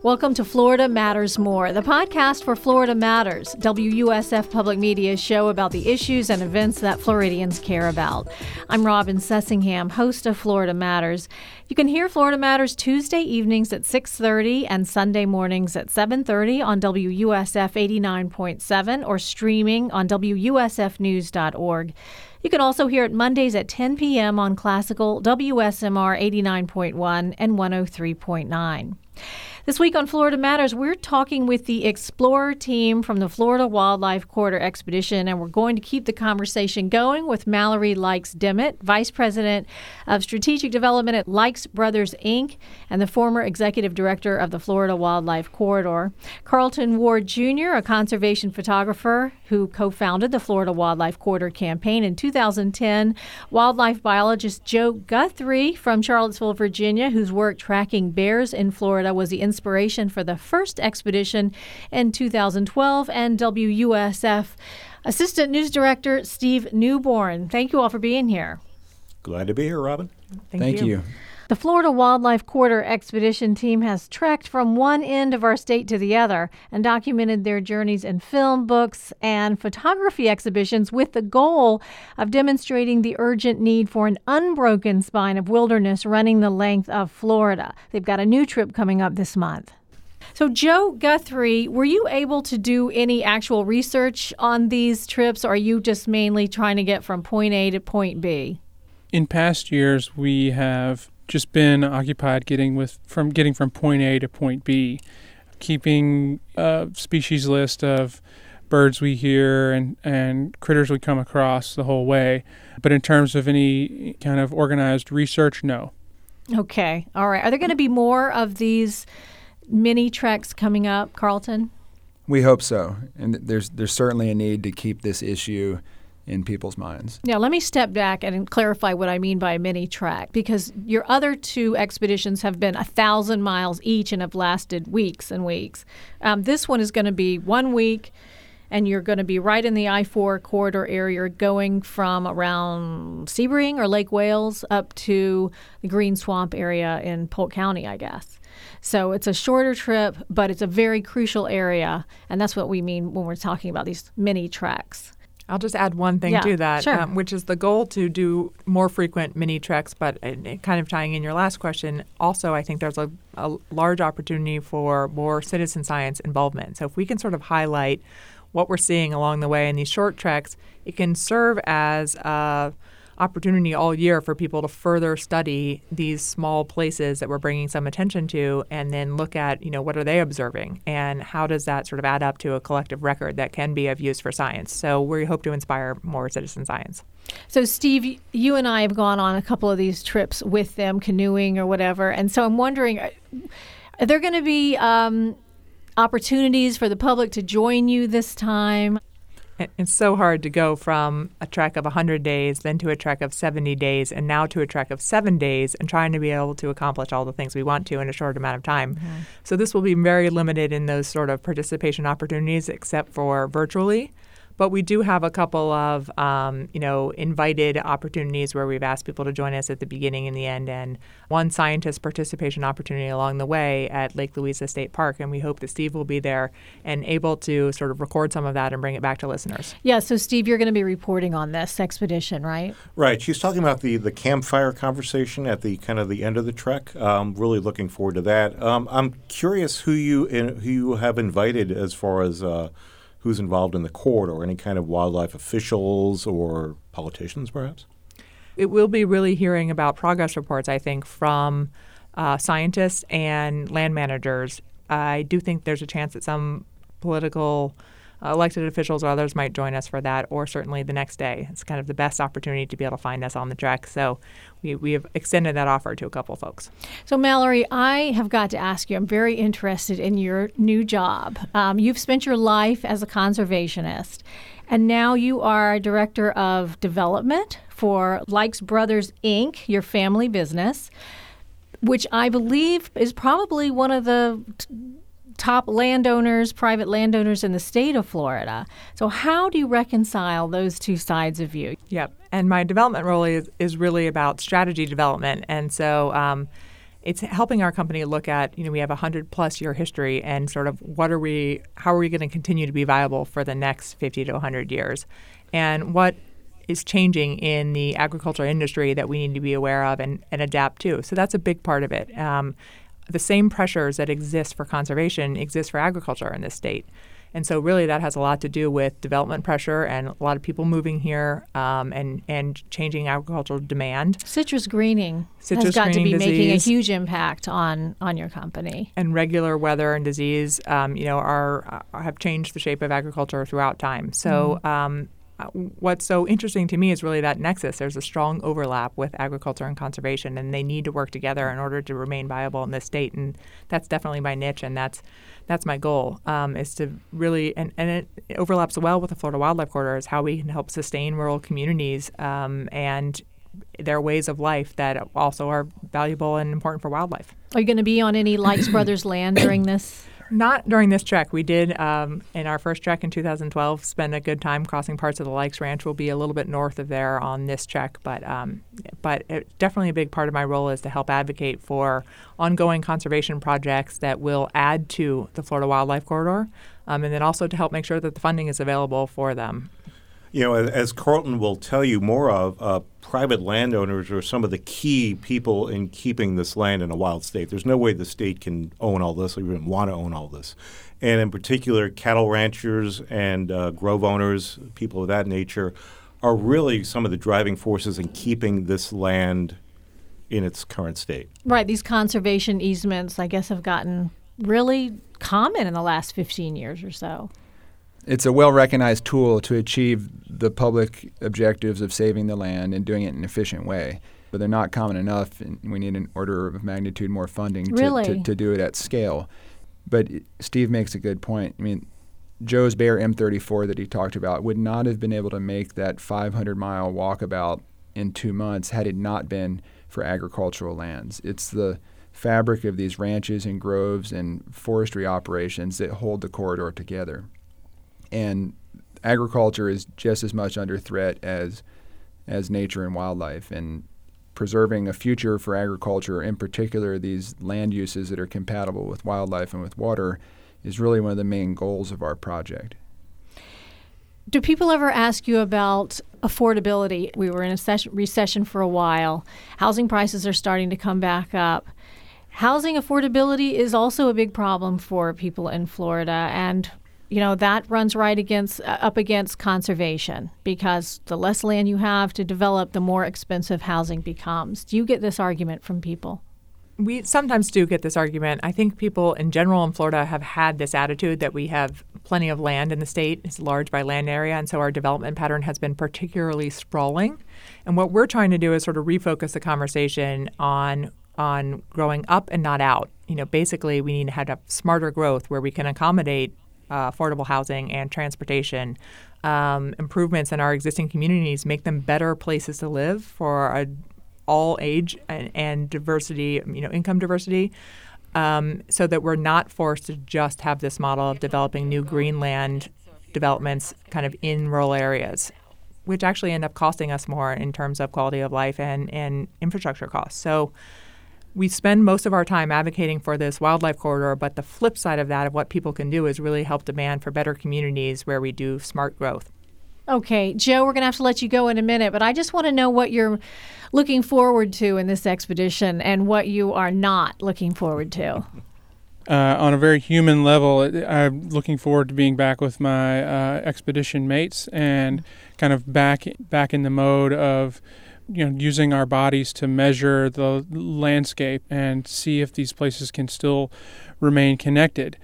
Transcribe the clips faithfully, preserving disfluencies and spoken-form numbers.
Welcome to Florida Matters More, the podcast for Florida Matters, W U S F Public Media's show about the issues and events that Floridians care about. I'm Robin Sessingham, host of Florida Matters. You can hear Florida Matters Tuesday evenings at six thirty and Sunday mornings at seven thirty on W U S F eighty-nine point seven or streaming on W U S F news dot org. You can also hear it Mondays at ten p.m. on Classical W S M R eighty-nine point one and one oh three point nine. This week on Florida Matters, we're talking with the Explorer team from the Florida Wildlife Corridor Expedition, and we're going to keep the conversation going with Mallory Lykes-Dimmitt, Vice President of Strategic Development at Lykes Brothers, Incorporated, and the former Executive Director of the Florida Wildlife Corridor. Carlton Ward Junior, a conservation photographer who co-founded the Florida Wildlife Corridor campaign in two thousand ten. Wildlife biologist Joe Guthrie from Charlottesville, Virginia, whose work tracking bears in Florida was the inspiration for the first expedition in two thousand twelve, and W U S F Assistant News Director Steve Newborn. Thank you all for being here. Glad to be here, Robin. Thank, Thank you. you. The Florida Wildlife Corridor Expedition team has trekked from one end of our state to the other and documented their journeys in film, books, and photography exhibitions with the goal of demonstrating the urgent need for an unbroken spine of wilderness running the length of Florida. They've got a new trip coming up this month. So, Joe Guthrie, were you able to do any actual research on these trips, or are you just mainly trying to get from point A to point B? In past years, we have just been occupied getting with from getting from point A to point B, keeping a species list of birds we hear and, and critters we come across the whole way. But in terms of any kind of organized research, no. Okay. All right. Are there going to be more of these mini treks coming up, Carlton? We hope so. And there's there's certainly a need to keep this issue in people's minds. Now, let me step back and clarify what I mean by a mini track, because your other two expeditions have been a thousand miles each and have lasted weeks and weeks. Um, this one is going to be one week, and you're going to be right in the I four corridor area, going from around Sebring or Lake Wales up to the Green Swamp area in Polk County, I guess. So it's a shorter trip, but it's a very crucial area, and that's what we mean when we're talking about these mini treks. I'll just add one thing yeah, to that, sure. um, which is the goal to do more frequent mini treks, but uh, kind of tying in your last question, also I think there's a, a large opportunity for more citizen science involvement. So if we can sort of highlight what we're seeing along the way in these short treks, it can serve as a opportunity all year for people to further study these small places that we're bringing some attention to, and then look at, you know, what are they observing and how does that sort of add up to a collective record that can be of use for science. So we hope to inspire more citizen science. So, Steve, you and I have gone on a couple of these trips with them, canoeing or whatever, and so I'm wondering, are there going to be um, opportunities for the public to join you this time? It's so hard to go from a trek of one hundred days, then to a trek of seventy days, and now to a trek of seven days, and trying to be able to accomplish all the things we want to in a short amount of time. Mm-hmm. So this will be very limited in those sort of participation opportunities, except for virtually. But we do have a couple of, um, you know, invited opportunities where we've asked people to join us at the beginning and the end, and one scientist participation opportunity along the way at Lake Louisa State Park. And we hope that Steve will be there and able to sort of record some of that and bring it back to listeners. Yeah, so Steve, you're going to be reporting on this expedition, right? Right. She's talking about the, the campfire conversation at the kind of the end of the trek. Um, really looking forward to that. Um, I'm curious who you in, who you have invited as far as uh, who's involved in the corridor, any kind of wildlife officials or politicians, perhaps? It will be really hearing about progress reports, I think, from uh, scientists and land managers. I do think there's a chance that some political uh, elected officials or others might join us for that, or certainly the next day. It's kind of the best opportunity to be able to find us on the trek. So we, we have extended that offer to a couple folks. So, Mallory, I have got to ask you, I'm very interested in your new job. Um, you've spent your life as a conservationist, and now you are Director of Development for Lykes Brothers, Incorporated, your family business, which I believe is probably one of the t- top landowners, private landowners in the state of Florida. So how do you reconcile those two sides of you? Yep. And my development role is, is really about strategy development. And so um, it's helping our company look at, you know, we have a hundred plus year history and sort of what are we, how are we going to continue to be viable for the next fifty to a hundred years? And what is changing in the agriculture industry that we need to be aware of and, and adapt to. So that's a big part of it. Um, the same pressures that exist for conservation exist for agriculture in this state. And so really that has a lot to do with development pressure and a lot of people moving here um, and, and changing agricultural demand. Citrus greening Citrus has got greening to be disease, making a huge impact on, on your company. And regular weather and disease, um, you know, are uh, have changed the shape of agriculture throughout time. So mm. um, what's so interesting to me is really that nexus. There's a strong overlap with agriculture and conservation, and they need to work together in order to remain viable in this state. And that's definitely my niche, and that's that's my goal, um, is to really, and, and it, it overlaps well with the Florida Wildlife Corridor, is how we can help sustain rural communities um, and their ways of life that also are valuable and important for wildlife. Are you going to be on any Likes Brothers land during this? Not during this trek. We did, um, in our first trek in two thousand twelve, spend a good time crossing parts of the Likes Ranch. We'll be a little bit north of there on this trek, but um, but it, definitely a big part of my role is to help advocate for ongoing conservation projects that will add to the Florida Wildlife Corridor, um, and then also to help make sure that the funding is available for them. You know, as Carlton will tell you more of, uh, private landowners are some of the key people in keeping this land in a wild state. There's no way the state can own all this or even want to own all this. And in particular, cattle ranchers and uh, grove owners, people of that nature, are really some of the driving forces in keeping this land in its current state. Right. These conservation easements, I guess, have gotten really common in the last fifteen years or so. It's a well-recognized tool to achieve the public objectives of saving the land and doing it in an efficient way. But they're not common enough, and we need an order of magnitude more funding to, really? to, to do it at scale. But Steve makes a good point. I mean, Joe's Bayer M thirty-four that he talked about would not have been able to make that five hundred mile walkabout in two months had it not been for agricultural lands. It's the fabric of these ranches and groves and forestry operations that hold the corridor together. And agriculture is just as much under threat as as nature and wildlife. And preserving a future for agriculture, in particular these land uses that are compatible with wildlife and with water, is really one of the main goals of our project. Do people ever ask you about affordability? We were in a ses- recession for a while. Housing prices are starting to come back up. Housing affordability is also a big problem for people in Florida, and you know, that runs right against uh, up against conservation, because the less land you have to develop, the more expensive housing becomes. Do you get this argument from people? We sometimes do get this argument. I think people in general in Florida have had this attitude that we have plenty of land in the state. It's large by land area, and so our development pattern has been particularly sprawling. And what we're trying to do is sort of refocus the conversation on on growing up and not out. You know, basically we need to have a smarter growth where we can accommodate Uh, affordable housing and transportation, um, improvements in our existing communities, make them better places to live for a, all age and, and diversity, you know, income diversity, um, so that we're not forced to just have this model of developing new greenland developments kind of in rural areas, which actually end up costing us more in terms of quality of life and, and infrastructure costs. So we spend most of our time advocating for this wildlife corridor, but the flip side of that, of what people can do, is really help demand for better communities where we do smart growth. Okay, Joe, we're going to have to let you go in a minute, but I just want to know what you're looking forward to in this expedition and what you are not looking forward to. Uh, on a very human level, I'm looking forward to being back with my uh, expedition mates and kind of back back in the mode of, you know, using our bodies to measure the landscape and see if these places can still remain connected.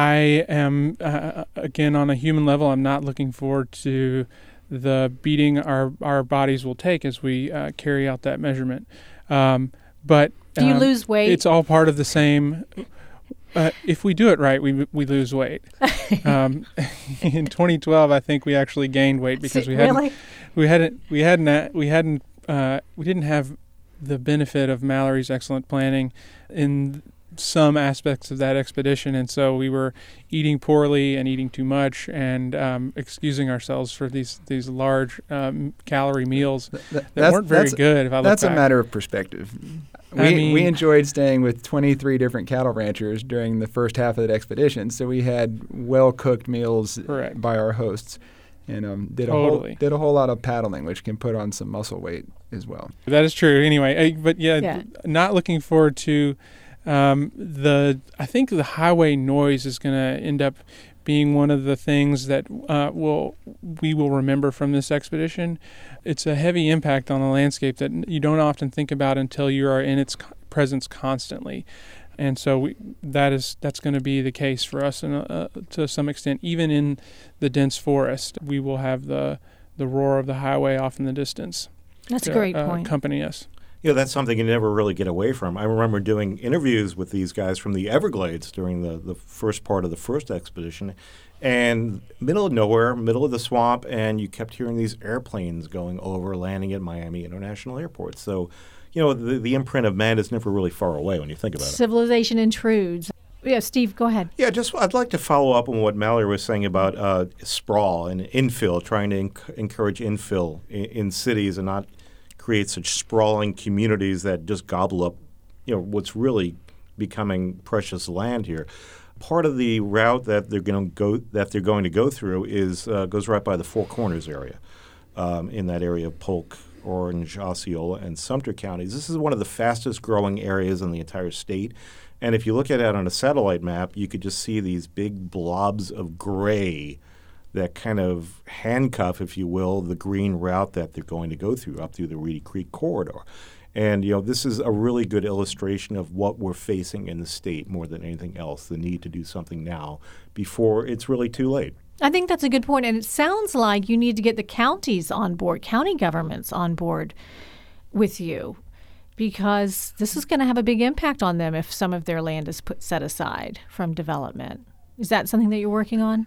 I am, uh, again, on a human level, I'm not looking forward to the beating our, our bodies will take as we uh, carry out that measurement. Um, but do you um, lose weight? It's all part of the same. Uh, if we do it right, we we lose weight. um, in twenty twelve, I think we actually gained weight because we hadn't really? we hadn't we hadn't we hadn't uh, we didn't have the benefit of Mallory's excellent planning in some aspects of that expedition, and so we were eating poorly and eating too much and um, excusing ourselves for these these large um, calorie meals Th- that that's- weren't very that's- good. If I look That's back. a matter of perspective. We, I mean- we enjoyed staying with twenty-three different cattle ranchers during the first half of that expedition, so we had well-cooked meals Correct. by our hosts, and um, did Totally. a whole did a whole lot of paddling, which can put on some muscle weight as well. That is true. Anyway, uh, but yeah, Yeah. th- not looking forward to um, the. I think the highway noise is going to end up being one of the things that uh, will we will remember from this expedition. It's a heavy impact on the landscape that you don't often think about until you are in its co- presence constantly. And so we, that is that's going to be the case for us, in a, uh, to some extent. Even in the dense forest, we will have the the roar of the highway off in the distance. That's a to, great uh, point. accompany us. You know, that's something you never really get away from. I remember doing interviews with these guys from the Everglades during the, the first part of the first expedition, and middle of nowhere, middle of the swamp, and you kept hearing these airplanes going over, landing at Miami International Airport. So, you know, the, the imprint of man is never really far away when you think about it. Civilization intrudes. Yeah, Steve, go ahead. Yeah, just I'd like to follow up on what Mallory was saying about uh, sprawl and infill, trying to enc- encourage infill in, in cities and not create such sprawling communities that just gobble up, you know, what's really becoming precious land here. Part of the route that they're going to go that they're going to go through is uh, goes right by the Four Corners area, um, in that area of Polk, Orange, Osceola, and Sumter counties. This is one of the fastest growing areas in the entire state. And if you look at it on a satellite map, you could just see these big blobs of gray that kind of handcuff, if you will, the green route that they're going to go through up through the Reedy Creek corridor. And, you know, this is a really good illustration of what we're facing in the state more than anything else, the need to do something now before it's really too late. I think that's a good point, and it sounds like you need to get the counties on board, county governments on board with you, because this is going to have a big impact on them if some of their land is put set aside from development. Is that something that you're working on?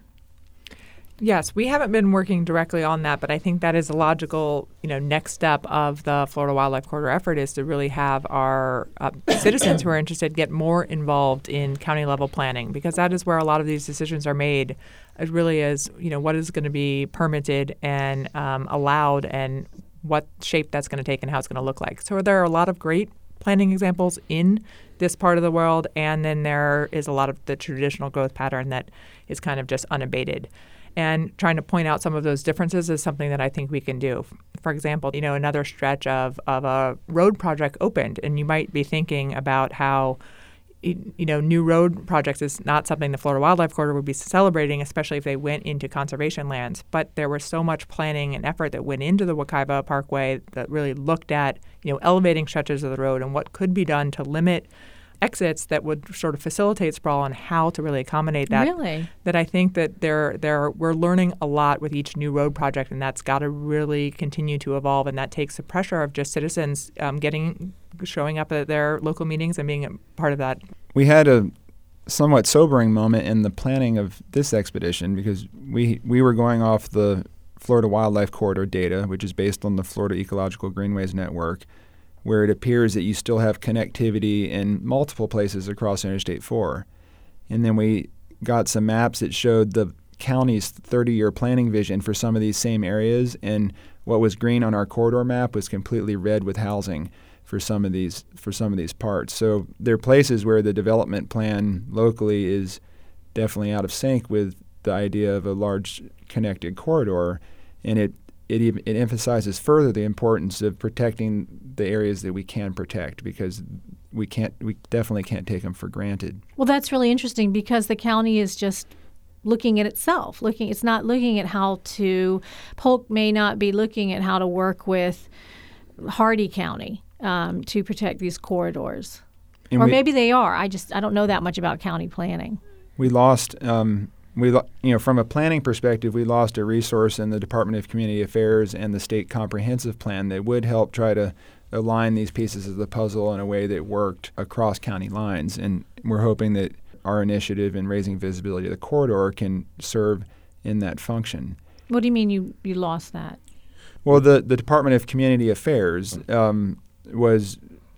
Yes, we haven't been working directly on that, but I think that is a logical, you know, next step of the Florida Wildlife Corridor effort is to really have our uh, citizens who are interested get more involved in county level planning, because that is where a lot of these decisions are made. It really is, you know, what is going to be permitted and um, allowed, and what shape that's going to take and how it's going to look like. So there are a lot of great planning examples in this part of the world, and then there is a lot of the traditional growth pattern that is kind of just unabated. And trying to point out some of those differences is something that I think we can do. For example, you know, another stretch of, of a road project opened, and you might be thinking about how, you know, new road projects is not something the Florida Wildlife Corridor would be celebrating, especially if they went into conservation lands. But there was so much planning and effort that went into the Wekiva Parkway that really looked at, you know, elevating stretches of the road and what could be done to limit exits that would sort of facilitate sprawl and how to really accommodate that. Really? That I think that there, there, we're learning a lot with each new road project, and that's got to really continue to evolve. And that takes the pressure of just citizens um, getting, showing up at their local meetings and being a part of that. We had a somewhat sobering moment in the planning of this expedition because we we were going off the Florida Wildlife Corridor data, which is based on the Florida Ecological Greenways Network, where it appears that you still have connectivity in multiple places across Interstate four. And then we got some maps that showed the county's thirty-year planning vision for some of these same areas, and what was green on our corridor map was completely red with housing for some of these for some of these parts. So there are places where the development plan locally is definitely out of sync with the idea of a large connected corridor, and it It, even, it emphasizes further the importance of protecting the areas that we can protect, because we can't, we definitely can't take them for granted. Well, that's really interesting because the county is just looking at itself. Looking, it's not looking at how to. Polk may not be looking at how to work with Hardy County um, to protect these corridors, And or we, maybe they are. I just I don't know that much about county planning. we lost. Um, We, lo- you know, from a planning perspective, we lost a resource in the Department of Community Affairs and the State Comprehensive Plan that would help try to align these pieces of the puzzle in a way that worked across county lines. And we're hoping that our initiative in raising visibility of the corridor can serve in that function. What do you mean you, you lost that? Well, the, the Department of Community Affairs um, was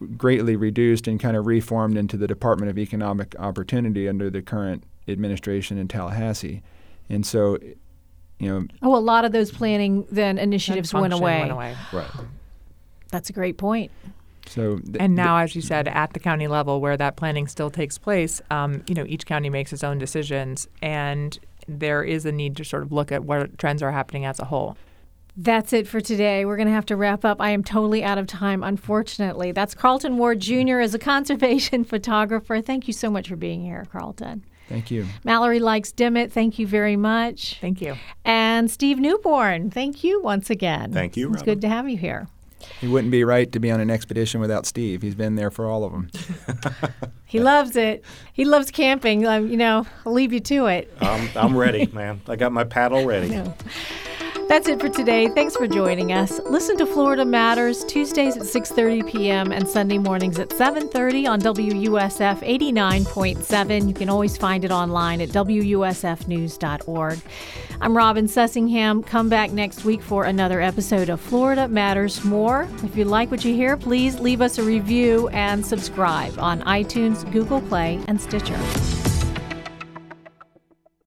greatly reduced and kind of reformed into the Department of Economic Opportunity under the current administration in Tallahassee. And so, you know. Oh, a lot of those planning then initiatives went away. went away. Right. That's a great point. So th- and now, as you said, at the county level where that planning still takes place, um, you know, each county makes its own decisions, and there is a need to sort of look at what trends are happening as a whole. That's it for today. We're going to have to wrap up. I am totally out of time, unfortunately. That's Carlton Ward Junior as a conservation photographer. Thank you so much for being here, Carlton. Thank you. Mallory Likes Dimmitt, thank you very much. Thank you. And Steve Newborn, thank you once again. Thank you, It's Robin. good to have you here. It wouldn't be right to be on an expedition without Steve. He's been there for all of them. He loves it. He loves camping. Um, you know, I'll leave you to it. Um, I'm ready, man. I got my paddle ready. No. That's it for today. Thanks for joining us. Listen to Florida Matters Tuesdays at six thirty p.m. and Sunday mornings at seven thirty on W U S F eighty-nine point seven. You can always find it online at W U S F news dot org. I'm Robin Sussingham. Come back next week for another episode of Florida Matters More. If you like what you hear, please leave us a review and subscribe on iTunes, Google Play, and Stitcher.